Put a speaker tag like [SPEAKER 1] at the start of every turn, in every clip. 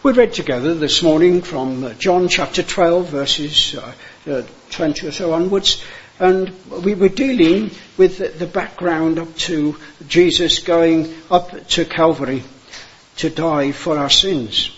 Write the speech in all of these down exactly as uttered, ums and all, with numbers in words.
[SPEAKER 1] We read together this morning from John chapter twelve, verses uh, uh, twenty or so onwards, and we were dealing with the background up to Jesus going up to Calvary to die for our sins.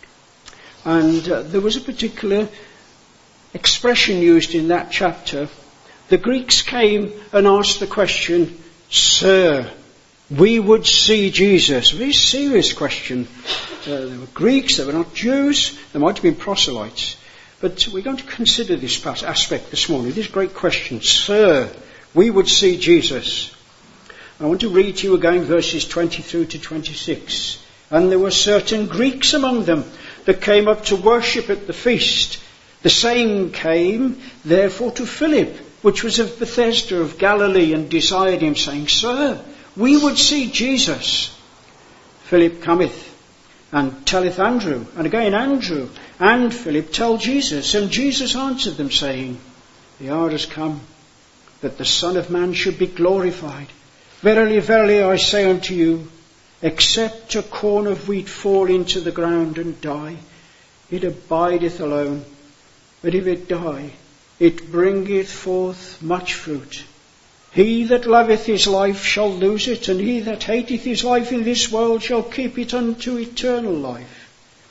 [SPEAKER 1] And uh, there was a particular expression used in that chapter. The Greeks came and asked the question, "Sir, we would see Jesus." A very serious question. Uh, they were Greeks, they were not Jews, they might have been proselytes. But we're going to consider this aspect this morning, this great question. "Sir, we would see Jesus." I want to read to you again verses twenty through to twenty-six. "And there were certain Greeks among them that came up to worship at the feast. The same came therefore to Philip, which was of Bethesda of Galilee, and desired him, saying, Sir, we would see Jesus. Philip cometh and telleth Andrew, and again Andrew and Philip tell Jesus. And Jesus answered them, saying, The hour is come, that the Son of Man should be glorified. Verily, verily, I say unto you, except a corn of wheat fall into the ground and die, it abideth alone. But if it die, it bringeth forth much fruit. He that loveth his life shall lose it, and he that hateth his life in this world shall keep it unto eternal life.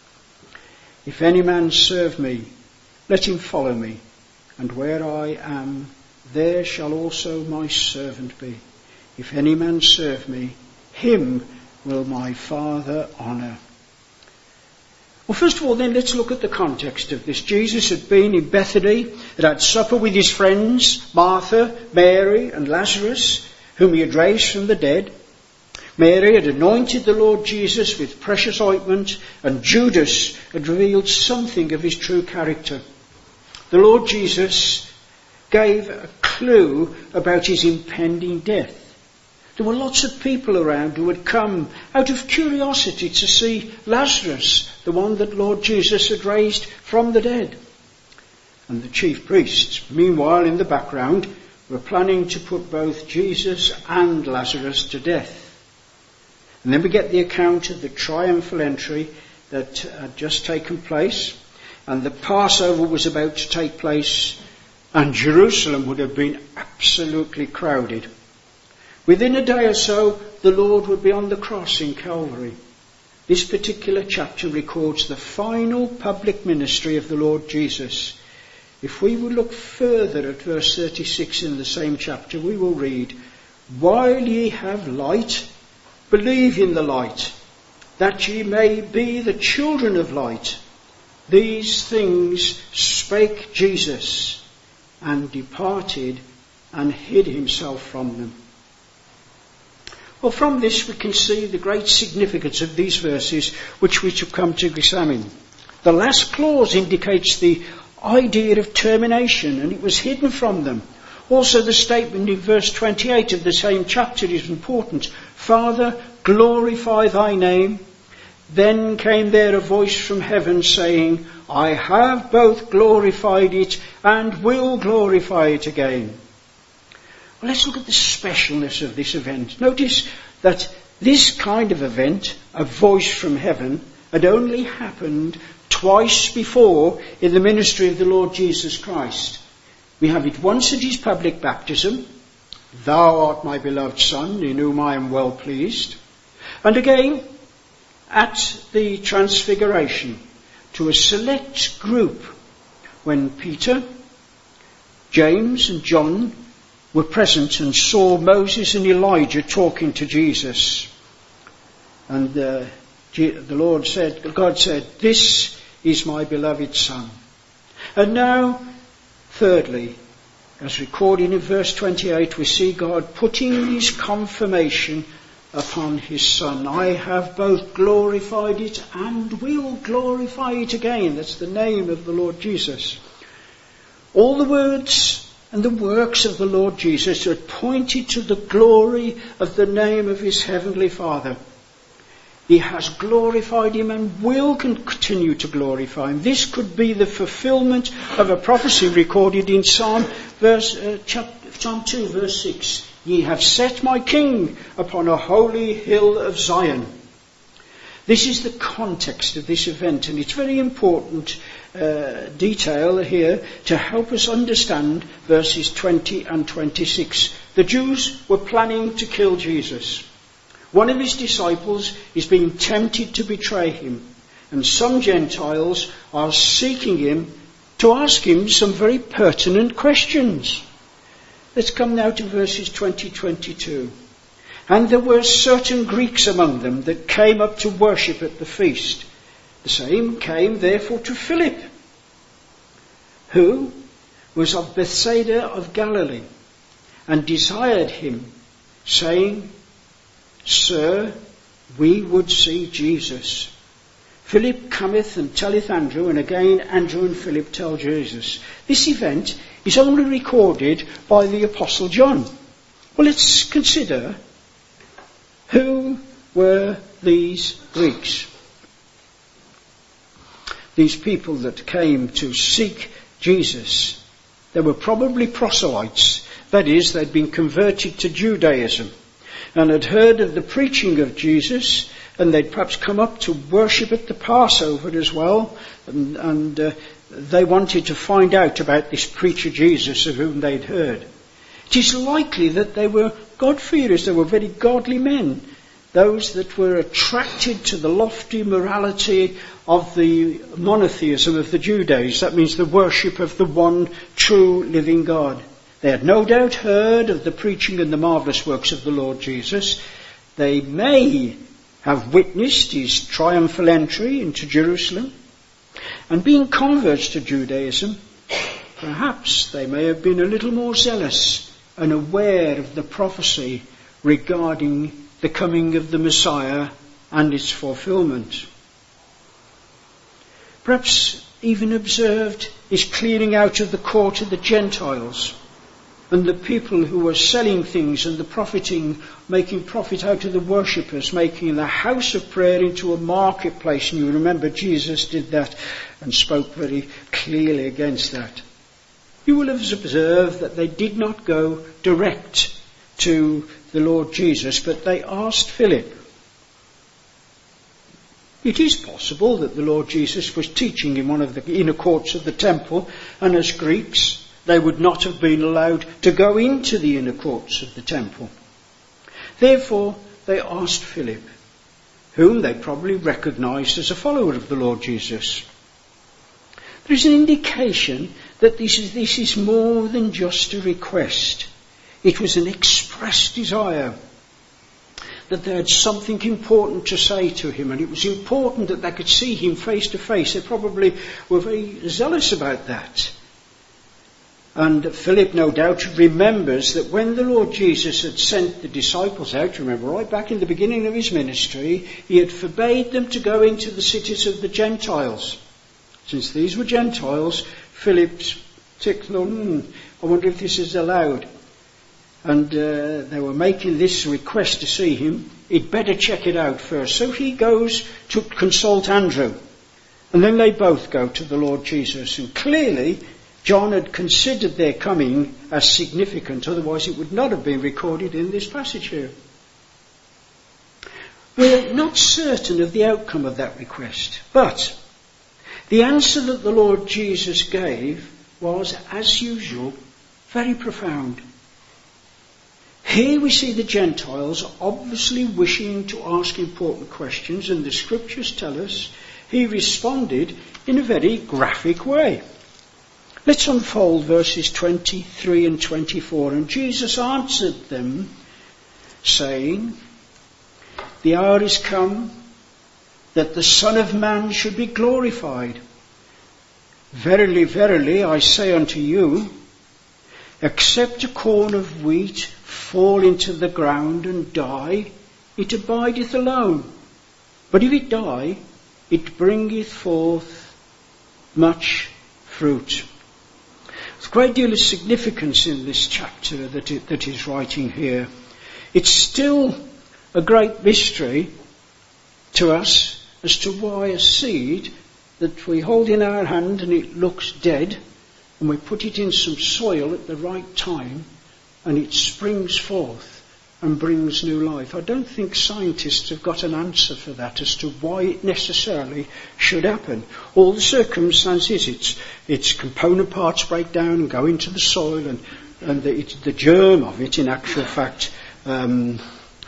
[SPEAKER 1] If any man serve me, let him follow me, and where I am, there shall also my servant be. If any man serve me, him will my Father honour." Well, first of all, then, let's look at the context of this. Jesus had been in Bethany, had had supper with his friends, Martha, Mary, and Lazarus, whom he had raised from the dead. Mary had anointed the Lord Jesus with precious ointment, and Judas had revealed something of his true character. The Lord Jesus gave a clue about his impending death. There were lots of people around who had come out of curiosity to see Lazarus, the one that Lord Jesus had raised from the dead. And the chief priests, meanwhile in the background, were planning to put both Jesus and Lazarus to death. And then we get the account of the triumphal entry that had just taken place, and the Passover was about to take place, and Jerusalem would have been absolutely crowded. Within a day or so, the Lord would be on the cross in Calvary. This particular chapter records the final public ministry of the Lord Jesus. If we will look further at verse thirty-six in the same chapter, we will read, "While ye have light, believe in the light, that ye may be the children of light. These things spake Jesus, and departed, and hid himself from them." Well, from this we can see the great significance of these verses which we shall come to examine. The last clause indicates the idea of termination, and it was hidden from them. Also the statement in verse twenty-eight of the same chapter is important. "Father, glorify thy name." Then came there a voice from heaven saying, "I have both glorified it and will glorify it again." Well, let's look at the specialness of this event. Notice that this kind of event, a voice from heaven, had only happened twice before in the ministry of the Lord Jesus Christ. We have it once at his public baptism, "Thou art my beloved Son, in whom I am well pleased." And again at the Transfiguration to a select group when Peter, James and John were present and saw Moses and Elijah talking to Jesus. And uh, the Lord said, God said, "This is my beloved Son." And now, thirdly, as recorded in verse twenty-eight, we see God putting his confirmation upon his Son. "I have both glorified it and will glorify it again." That's the name of the Lord Jesus. All the words and the works of the Lord Jesus are pointed to the glory of the name of his heavenly Father. He has glorified him and will continue to glorify him. This could be the fulfillment of a prophecy recorded in Psalm, verse, uh, chapter, Psalm two, verse six. "Ye have set my King upon a holy hill of Zion." This is the context of this event, and it's very important uh, detail here to help us understand verses twenty and twenty-six. The Jews were planning to kill Jesus. One of his disciples is being tempted to betray him, and some Gentiles are seeking him to ask him some very pertinent questions. Let's come now to verses twenty to twenty-two. And there were certain Greeks among them that came up to worship at the feast. The same came therefore to Philip, who was of Bethsaida of Galilee, and desired him, saying, Sir, we would see Jesus. Philip cometh and telleth Andrew, and again Andrew and Philip tell Jesus. This event is only recorded by the Apostle John. Well, let's consider, who were these Greeks? These people that came to seek Jesus. They were probably proselytes. That is, they'd been converted to Judaism and had heard of the preaching of Jesus, and they'd perhaps come up to worship at the Passover as well, and, and uh, they wanted to find out about this preacher Jesus of whom they'd heard. It is likely that they were God-fearers, they were very godly men, those that were attracted to the lofty morality of the monotheism of the Judaizers. That means the worship of the one true living God. They had no doubt heard of the preaching and the marvellous works of the Lord Jesus. They may have witnessed his triumphal entry into Jerusalem. And being converts to Judaism, perhaps they may have been a little more zealous and aware of the prophecy regarding the coming of the Messiah and its fulfillment. Perhaps even observed his clearing out of the court of the Gentiles, and the people who were selling things and the profiting, making profit out of the worshippers, making the house of prayer into a marketplace. And you remember Jesus did that and spoke very clearly against that. You will have observed that they did not go direct to the Lord Jesus, but they asked Philip. It is possible that the Lord Jesus was teaching in one of the inner courts of the temple, and as Greeks, they would not have been allowed to go into the inner courts of the temple. Therefore, they asked Philip, whom they probably recognized as a follower of the Lord Jesus. There is an indication that this is, this is more than just a request. It was an expressed desire that they had something important to say to him, and it was important that they could see him face to face. They probably were very zealous about that. And Philip, no doubt, remembers that when the Lord Jesus had sent the disciples out, remember, right back in the beginning of his ministry, he had forbade them to go into the cities of the Gentiles. Since these were Gentiles, Philip's tickled, hmm, I wonder if this is allowed. And uh, they were making this request to see him. He'd better check it out first. So he goes to consult Andrew. And then they both go to the Lord Jesus. And clearly, John had considered their coming as significant, otherwise it would not have been recorded in this passage here. We're not certain of the outcome of that request, but the answer that the Lord Jesus gave was, as usual, very profound. Here we see the Gentiles obviously wishing to ask important questions, and the scriptures tell us he responded in a very graphic way. Let's unfold verses twenty-three and twenty-four. And Jesus answered them, saying, the hour is come that the Son of Man should be glorified. Verily, verily, I say unto you, except a corn of wheat fall into the ground and die, it abideth alone. But if it die, it bringeth forth much fruit. There's a great deal of significance in this chapter that it, that is writing here. It's still a great mystery to us as to why a seed that we hold in our hand and it looks dead, and we put it in some soil at the right time, and it springs forth and brings new life. I don't think scientists have got an answer for that as to why it necessarily should happen. All the circumstances, its its component parts break down and go into the soil, and, and the, it, the germ of it, in actual fact, um,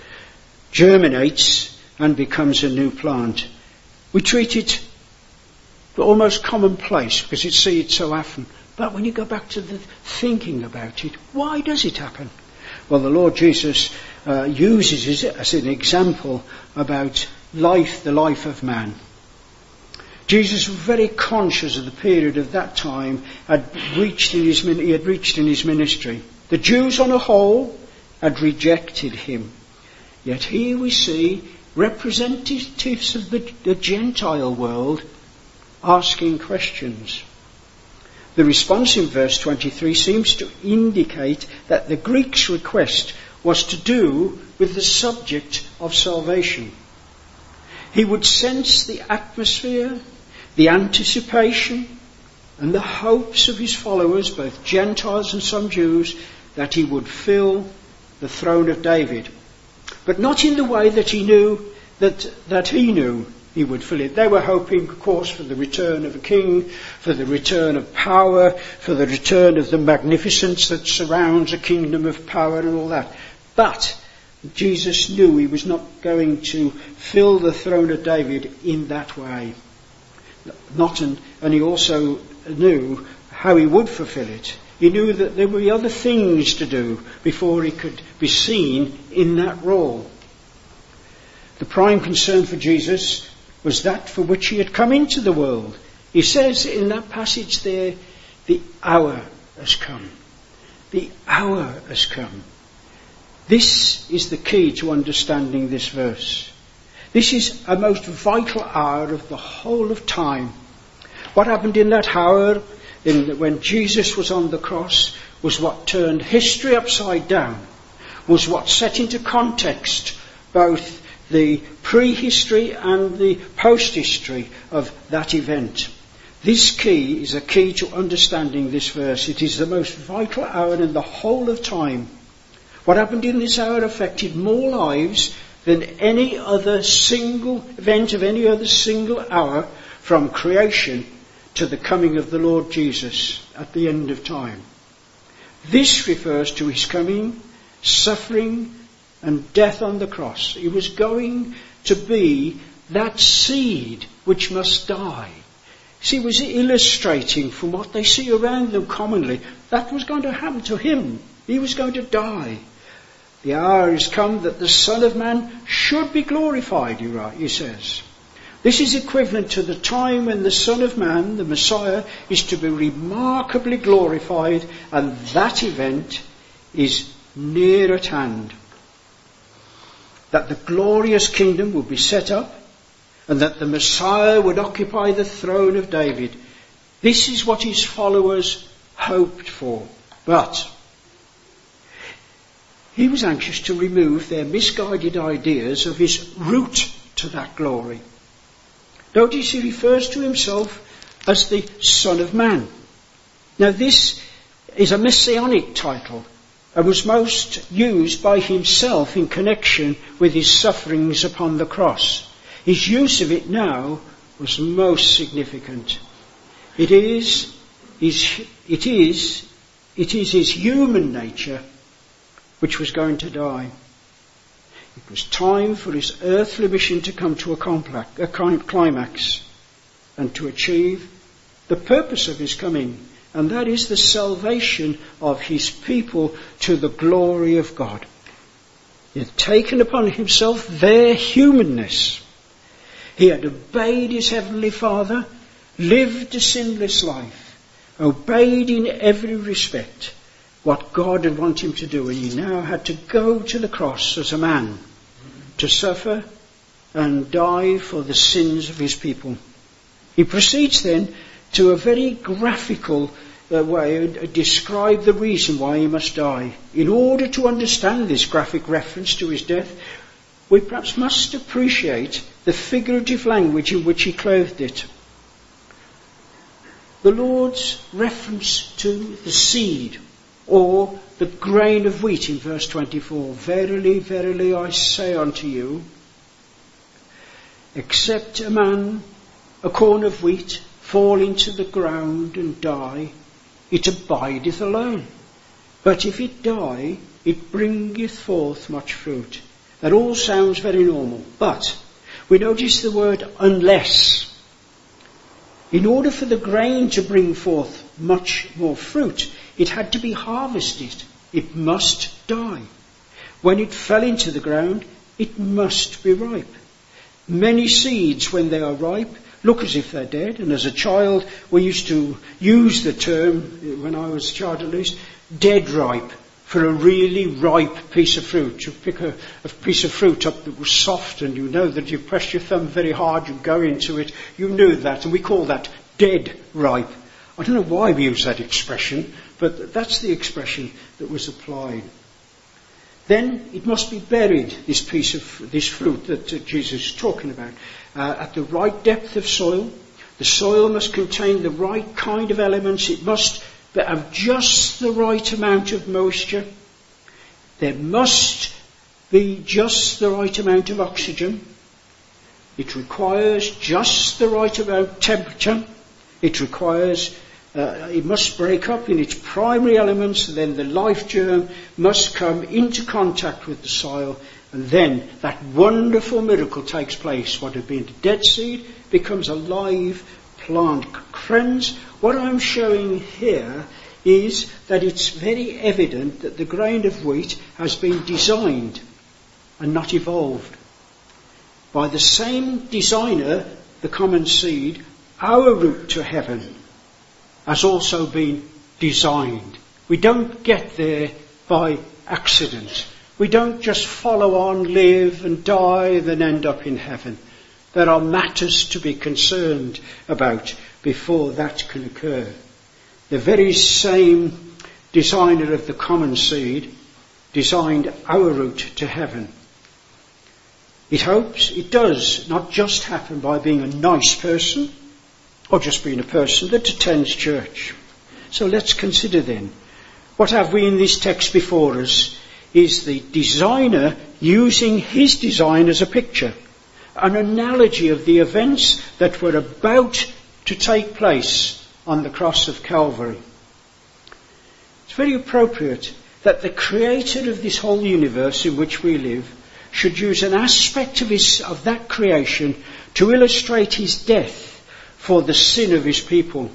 [SPEAKER 1] germinates and becomes a new plant. We treat it almost commonplace because it see it so often. But when you go back to the thinking about it, why does it happen? Well, the Lord Jesus uh, uses it as an example about life, the life of man. Jesus was very conscious of the period of that time had reached in his, he had reached in his ministry. The Jews on a whole had rejected him. Yet here we see representatives of the, the Gentile world asking questions. The response in verse twenty-three seems to indicate that the Greeks' request was to do with the subject of salvation. He would sense the atmosphere, the anticipation, and the hopes of his followers, both Gentiles and some Jews, that he would fill the throne of David. But not in the way that he knew that, that he knew he would fill it. They were hoping, of course, for the return of a king, for the return of power, for the return of the magnificence that surrounds a kingdom of power and all that. But Jesus knew he was not going to fill the throne of David in that way. Not an, and he also knew how he would fulfill it. He knew that there were other things to do before he could be seen in that role. The prime concern for Jesus was that for which he had come into the world. He says in that passage there, the hour has come. The hour has come. This is the key to understanding this verse. This is a most vital hour of the whole of time. What happened in that hour, in, when Jesus was on the cross, was what turned history upside down, was what set into context both the prehistory and the post-history of that event. This key is a key to understanding this verse. It is the most vital hour in the whole of time. What happened in this hour affected more lives than any other single event of any other single hour from creation to the coming of the Lord Jesus at the end of time. This refers to his coming, suffering, and death on the cross. He was going to be that seed which must die. See, he was illustrating from what they see around them commonly. That was going to happen to him. He was going to die. The hour is come that the Son of Man should be glorified, he says. This is equivalent to the time when the Son of Man, the Messiah, is to be remarkably glorified, and that event is near at hand. That the glorious kingdom would be set up, and that the Messiah would occupy the throne of David. This is what his followers hoped for. But he was anxious to remove their misguided ideas of his route to that glory. Notice he refers to himself as the Son of Man. Now this is a messianic title and was most used by himself in connection with his sufferings upon the cross. His use of it now was most significant. It is his, it is, it is his human nature which was going to die. It was time for his earthly mission to come to a climax and to achieve the purpose of his coming, and that is the salvation of his people to the glory of God. He had taken upon himself their humanness. He had obeyed his heavenly Father, lived a sinless life, obeyed in every respect what God had wanted him to do, and he now had to go to the cross as a man to suffer and die for the sins of his people. He proceeds then to a very graphical uh, way to describe the reason why he must die. In order to understand this graphic reference to his death, we perhaps must appreciate the figurative language in which he clothed it. The Lord's reference to the seed, or the grain of wheat in verse twenty-four. Verily, verily, I say unto you, except a man, a corn of wheat, fall into the ground and die, it abideth alone. But if it die, it bringeth forth much fruit. That all sounds very normal. But we notice the word unless. In order for the grain to bring forth much more fruit, it had to be harvested. It must die. When it fell into the ground, it must be ripe. Many seeds, when they are ripe, look as if they're dead. And as a child, we used to use the term, when I was a child at least, dead ripe, for a really ripe piece of fruit. You pick a, a piece of fruit up that was soft, and you know that if you press your thumb very hard, you go into it. You knew that, and we call that dead ripe. I don't know why we use that expression, but that's the expression that was applied. Then it must be buried, this piece of this fruit that uh, Jesus is talking about, uh, at the right depth of soil. The soil must contain the right kind of elements. It must have just the right amount of moisture. There must be just the right amount of oxygen. It requires just the right amount of temperature. It requires Uh, it must break up in its primary elements, and then the life germ must come into contact with the soil, and then that wonderful miracle takes place. What had been a dead seed becomes a live plant. Friends, what I'm showing here is that it's very evident that the grain of wheat has been designed and not evolved. By the same designer, the common seed, our route to heaven has also been designed. We don't get there by accident. We don't just follow on, live and die, then end up in heaven. There are matters to be concerned about before that can occur. The very same designer of the common seed designed our route to heaven. It hopes it does not just happen by being a nice person, or just being a person that attends church. So let's consider then, what have we in this text before us is the designer using his design as a picture, an analogy of the events that were about to take place on the cross of Calvary. It's very appropriate that the creator of this whole universe in which we live should use an aspect of, his, of that creation to illustrate his death for the sin of his people,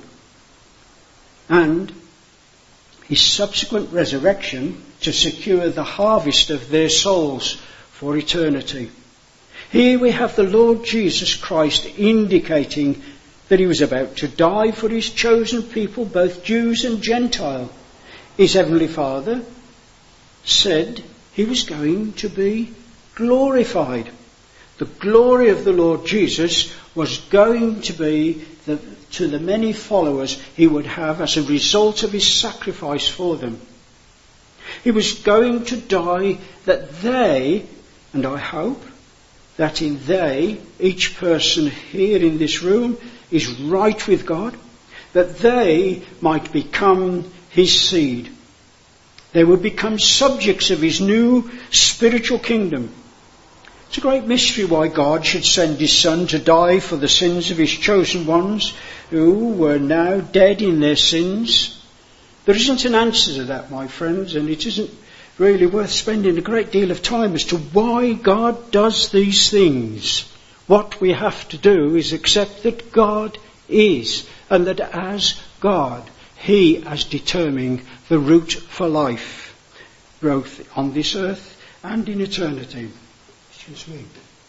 [SPEAKER 1] and his subsequent resurrection to secure the harvest of their souls for eternity. Here we have the Lord Jesus Christ indicating that he was about to die for his chosen people, both Jews and Gentile. His heavenly Father said he was going to be glorified. The glory of the Lord Jesus was going to be the, to the many followers he would have as a result of his sacrifice for them. He was going to die that they, and I hope that in they, each person here in this room is right with God, that they might become his seed. They would become subjects of his new spiritual kingdom. It's a great mystery why God should send his Son to die for the sins of his chosen ones who were now dead in their sins. There isn't an answer to that, my friends, and it isn't really worth spending a great deal of time as to why God does these things. What we have to do is accept that God is, and that as God, he has determined the route for life, both on this earth and in eternity. Excuse me.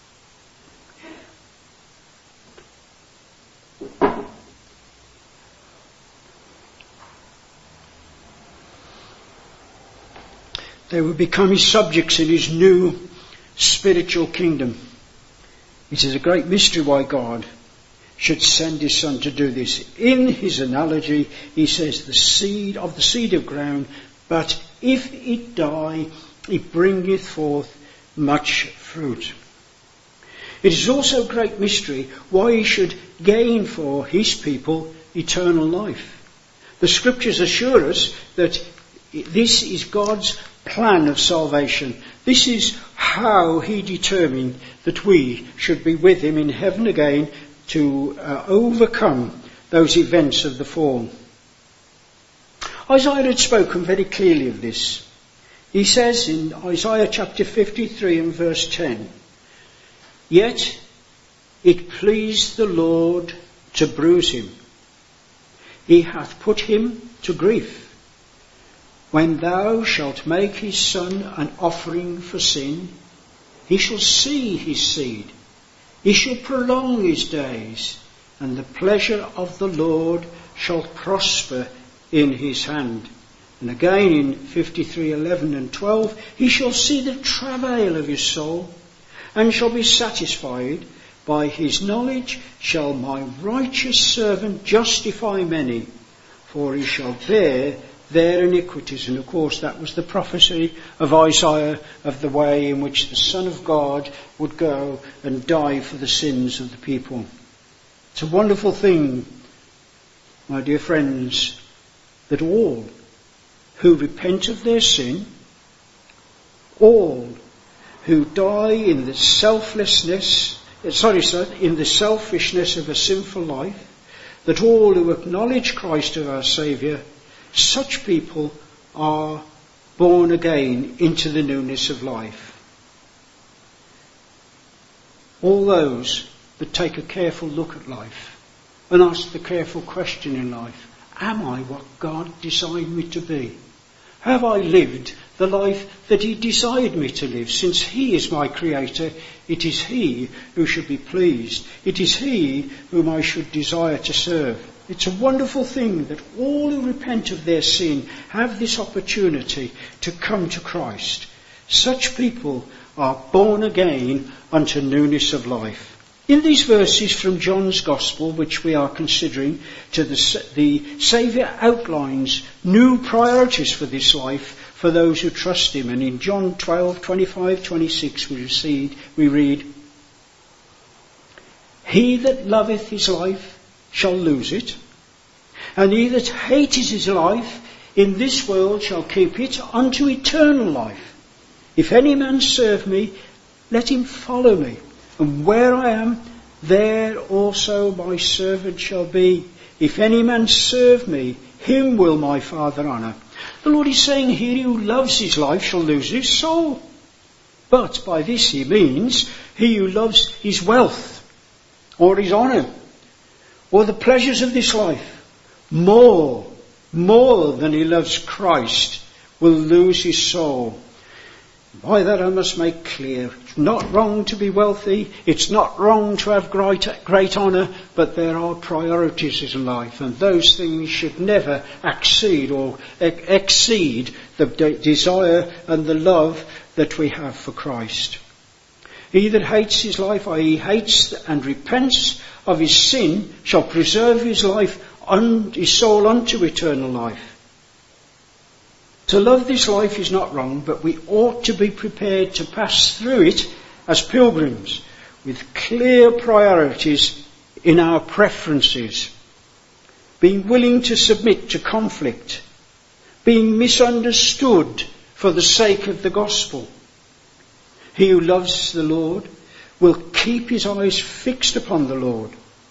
[SPEAKER 1] They will become his subjects in his new spiritual kingdom. It is a great mystery why God should send his Son to do this. In his analogy, he says the seed of the seed of ground, but if it die, it bringeth forth much fruit. It is also a great mystery why he should gain for his people eternal life. The scriptures assure us that This is God's plan of salvation. This is how he determined that we should be with him in heaven again to uh, overcome those events of the fall. Isaiah had spoken very clearly of this. He says in Isaiah chapter fifty-three and verse ten, "Yet it pleased the Lord to bruise him. He hath put him to grief. When thou shalt make his son an offering for sin, he shall see his seed. He shall prolong his days, and the pleasure of the Lord shall prosper in his hand." And again in fifty-three, eleven and twelve, "He shall see the travail of his soul, and shall be satisfied. By his knowledge shall my righteous servant justify many, for he shall bear their iniquities." And of course that was the prophecy of Isaiah of the way in which the Son of God would go and die for the sins of the people. It's a wonderful thing, my dear friends, that all who repent of their sin, all who die in the selflessness, sorry, sir, in the selfishness of a sinful life, that all who acknowledge Christ as our Saviour, such people are born again into the newness of life. All those that take a careful look at life and ask the careful question in life, am I what God designed me to be? Have I lived the life that he desired me to live? Since he is my creator, it is he who should be pleased. It is he whom I should desire to serve. It's a wonderful thing that all who repent of their sin have this opportunity to come to Christ. Such people are born again unto newness of life. In these verses from John's Gospel, which we are considering, to the, the Saviour outlines new priorities for this life for those who trust him. And in John twelve, twenty-five, twenty-six we, receive, we read, "He that loveth his life shall lose it, and he that hateth his life in this world shall keep it unto eternal life. If any man serve me, let him follow me. And where I am, there also my servant shall be. If any man serve me, him will my Father honour." The Lord is saying here, he who loves his life shall lose his soul. But by this he means he who loves his wealth, or his honour, or the pleasures of this life, more, more than he loves Christ, will lose his soul. By that I must make clear, it's not wrong to be wealthy, it's not wrong to have great, great honour, but there are priorities in life, and those things should never exceed or exceed the de- desire and the love that we have for Christ. He that hates his life, that is hates and repents of his sin, shall preserve his life, un- his soul unto eternal life. To love this life is not wrong, but we ought to be prepared to pass through it as pilgrims, with clear priorities in our preferences, being willing to submit to conflict, being misunderstood for the sake of the gospel. He who loves the Lord will keep his eyes fixed upon the Lord.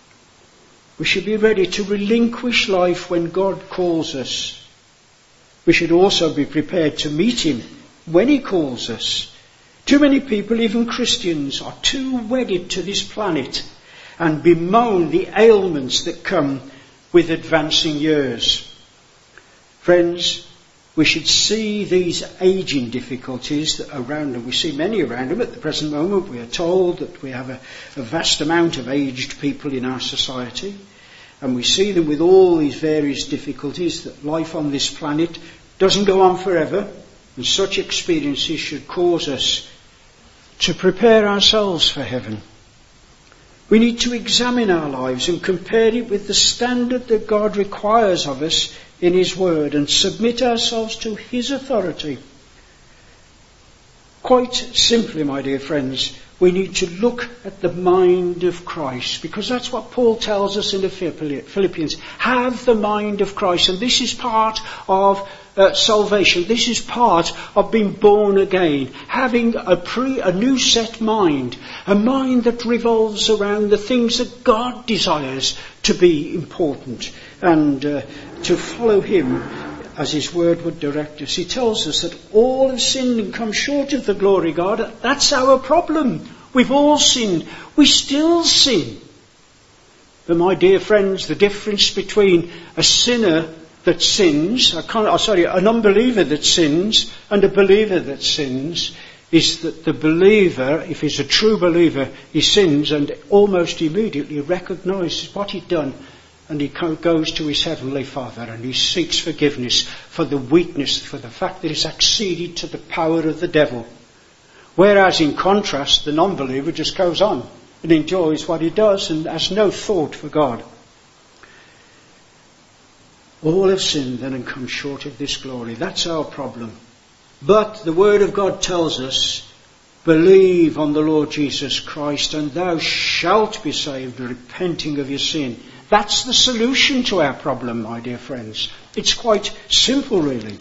[SPEAKER 1] We should be ready to relinquish life when God calls us. We should also be prepared to meet him when he calls us. Too many people, even Christians, are too wedded to this planet and bemoan the ailments that come with advancing years. Friends, we should see these aging difficulties that are around them. We see many around them at the present moment. We are told that we have a, a vast amount of aged people in our society. And we see them with all these various difficulties, that life on this planet doesn't go on forever. And such experiences should cause us to prepare ourselves for heaven. We need to examine our lives and compare it with the standard that God requires of us in his word, and submit ourselves to his authority. Quite simply, my dear friends, we need to look at the mind of Christ, because that's what Paul tells us in the Philippians. Have the mind of Christ. And this is part of uh, salvation. This is part of being born again, having a, pre, a new set mind, a mind that revolves around the things that God desires to be important, and uh, to follow him as his word would direct us. He tells us that all have sinned and come short of the glory of God. That's our problem. We've all sinned. We still sin. But my dear friends, the difference between a sinner that sins, I can't, oh, sorry, an unbeliever that sins and a believer that sins, is that the believer, if he's a true believer, he sins and almost immediately recognises what he'd done, and he goes to his heavenly Father and he seeks forgiveness for the weakness, for the fact that he's acceded to the power of the devil. Whereas in contrast, the non-believer just goes on and enjoys what he does and has no thought for God. All have sinned then and come short of this glory. That's our problem. But the word of God tells us, believe on the Lord Jesus Christ and thou shalt be saved, repenting of your sin. That's the solution to our problem, my dear friends. It's quite simple, really.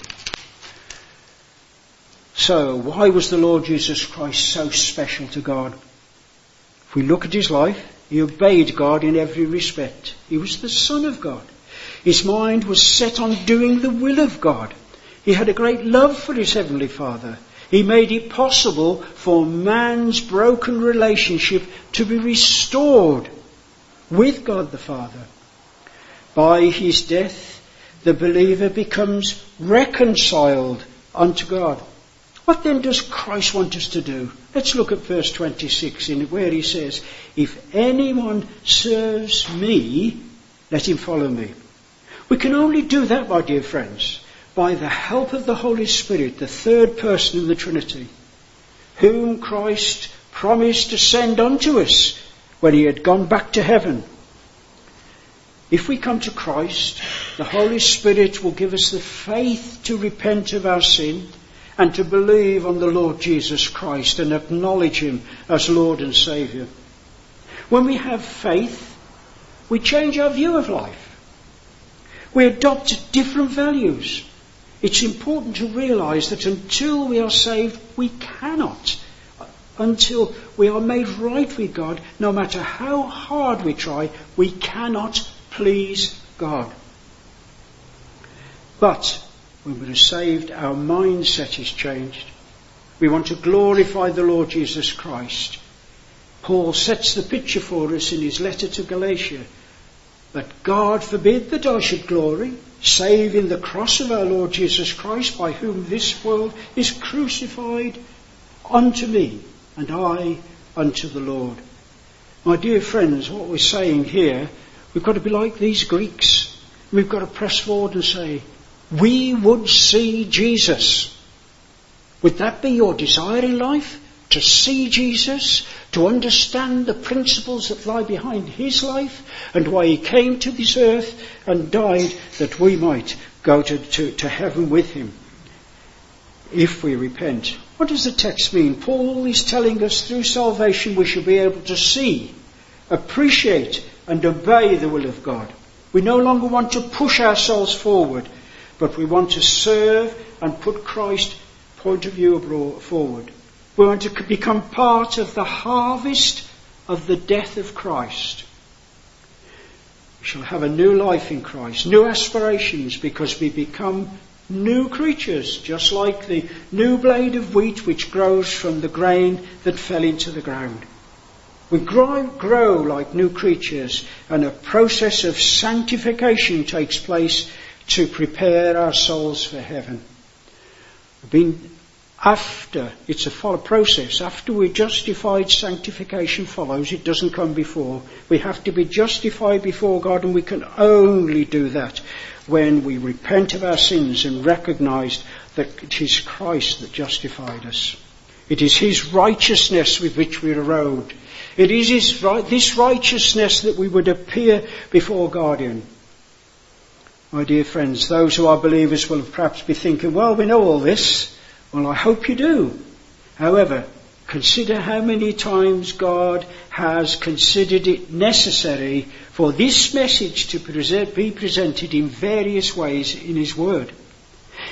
[SPEAKER 1] So, why was the Lord Jesus Christ so special to God? If we look at his life, he obeyed God in every respect. He was the Son of God. His mind was set on doing the will of God. He had a great love for his Heavenly Father. He made it possible for man's broken relationship to be restored with God the Father. By his death, the believer becomes reconciled unto God. What then does Christ want us to do? Let's look at verse twenty-six, in where he says, if anyone serves me, let him follow me. We can only do that, my dear friends, by the help of the Holy Spirit, the third person in the Trinity, whom Christ promised to send unto us when he had gone back to heaven. If we come to Christ, the Holy Spirit will give us the faith to repent of our sin and to believe on the Lord Jesus Christ and acknowledge him as Lord and Saviour. When we have faith, we change our view of life. We adopt different values. It's important to realise that until we are saved, we cannot. Until we are made right with God, no matter how hard we try, we cannot please God. But when we are saved, our mindset is changed. We want to glorify the Lord Jesus Christ. Paul sets the picture for us in his letter to Galatia. But God forbid that I should glory, save in the cross of our Lord Jesus Christ, by whom this world is crucified unto me, and I unto the Lord. My dear friends, what we're saying here, we've got to be like these Greeks. We've got to press forward and say, we would see Jesus. Would that be your desire in life? To see Jesus, to understand the principles that lie behind his life and why he came to this earth and died that we might go to, to, to heaven with him if we repent. What does the text mean? Paul is telling us through salvation we should be able to see, appreciate and obey the will of God. We no longer want to push ourselves forward, but we want to serve and put Christ's point of view forward. We want to become part of the harvest of the death of Christ. We shall have a new life in Christ, new aspirations, because we become new creatures, just like the new blade of wheat which grows from the grain that fell into the ground. We grow, grow like new creatures, and a process of sanctification takes place to prepare our souls for heaven. We've been After, it's a follow process. After we're justified, sanctification follows. It doesn't come before. We have to be justified before God, and we can only do that when we repent of our sins and recognise that it is Christ that justified us. It is his righteousness with which we are robed. It is his, this righteousness that we would appear before God in. My dear friends, those who are believers will perhaps be thinking, well, we know all this. Well, I hope you do. However, consider how many times God has considered it necessary for this message to present, be presented in various ways in his word.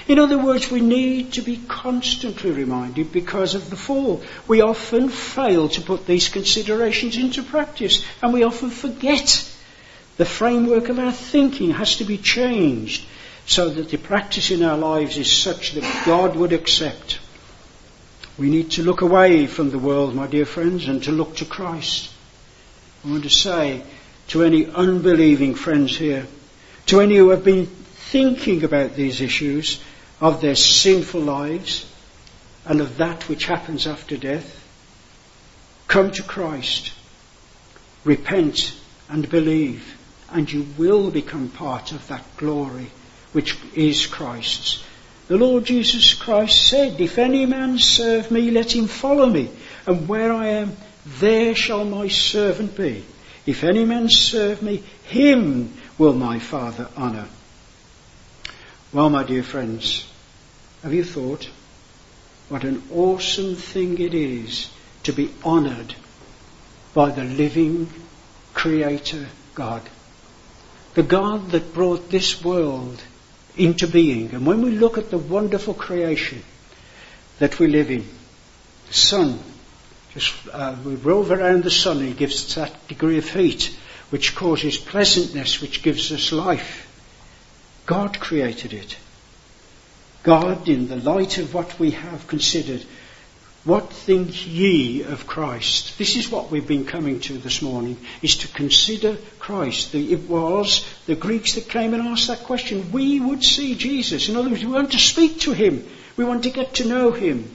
[SPEAKER 1] In other words, we need to be constantly reminded because of the fall. We often fail to put these considerations into practice, and we often forget. The framework of our thinking has to be changed so that the practice in our lives is such that God would accept. We need to look away from the world, my dear friends, and to look to Christ. I want to say to any unbelieving friends here, to any who have been thinking about these issues of their sinful lives and of that which happens after death, come to Christ, repent and believe, and you will become part of that glory which is Christ's. The Lord Jesus Christ said, if any man serve me, let him follow me, and where I am, there shall my servant be. If any man serve me, him will my Father honour. Well, my dear friends, have you thought what an awesome thing it is to be honoured by the living Creator God? The God that brought this world into being. And when we look at the wonderful creation that we live in, the sun, just uh, we rove around the sun, he gives us that degree of heat which causes pleasantness, which gives us life. God created it. God, in the light of what we have considered, what think ye of Christ? This is what we've been coming to this morning, is to consider Christ. It was the Greeks that came and asked that question. We would see Jesus. In other words, we want to speak to him. We want to get to know him.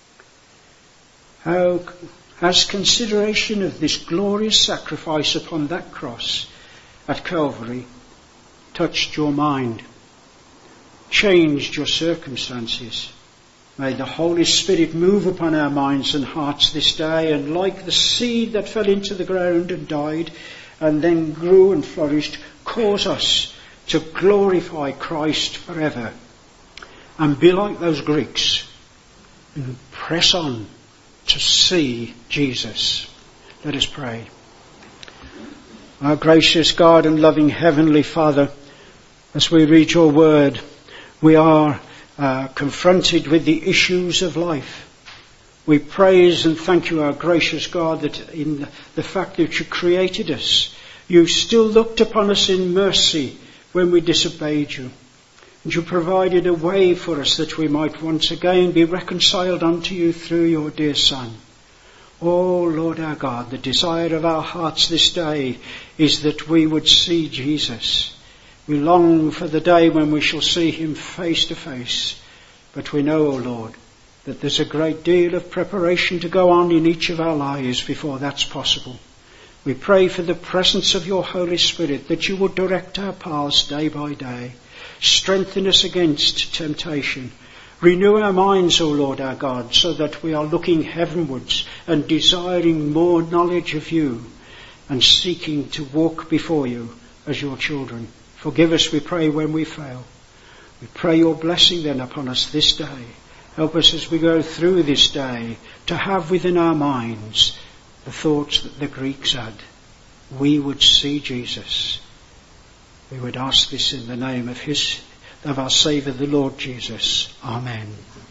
[SPEAKER 1] How has consideration of this glorious sacrifice upon that cross at Calvary touched your mind, changed your circumstances? May the Holy Spirit move upon our minds and hearts this day, and like the seed that fell into the ground and died and then grew and flourished, cause us to glorify Christ forever and be like those Greeks and press on to see Jesus. Let us pray. Our gracious God and loving Heavenly Father, as we read your word, we are uh, confronted with the issues of life. We praise and thank you, our gracious God, that in the fact that you created us, you still looked upon us in mercy when we disobeyed you. And you provided a way for us that we might once again be reconciled unto you through your dear Son. Oh, Lord our God, the desire of our hearts this day is that we would see Jesus. We long for the day when we shall see him face to face. But we know, O Lord, that there's a great deal of preparation to go on in each of our lives before that's possible. We pray for the presence of your Holy Spirit, that you would direct our paths day by day. Strengthen us against temptation. Renew our minds, O Lord our God, so that we are looking heavenwards and desiring more knowledge of you and seeking to walk before you as your children. Forgive us, we pray, when we fail. We pray your blessing then upon us this day. Help us as we go through this day to have within our minds the thoughts that the Greeks had. We would see Jesus. We would ask this in the name of his, of our Saviour, the Lord Jesus. Amen.